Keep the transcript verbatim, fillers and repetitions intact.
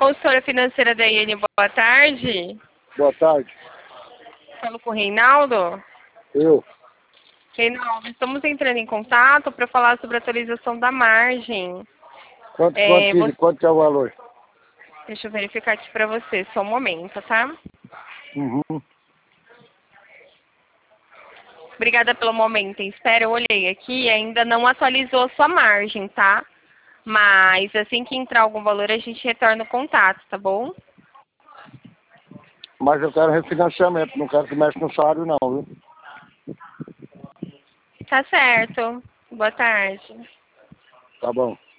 Consultora financeira da I N, boa tarde. Boa tarde. Falo com o Reinaldo. Eu. Reinaldo, estamos entrando em contato para falar sobre a atualização da margem. Quanto, É, quanto, você... quanto é o valor? Deixa eu verificar aqui para você, só um momento, tá? Uhum. Obrigada pelo momento em espera. Eu olhei aqui e ainda não atualizou a sua margem, tá? Mas assim que entrar algum valor, a gente retorna o contato, tá bom? Mas eu quero refinanciamento, não quero que mexa no salário não, viu? Tá certo. Boa tarde. Tá bom.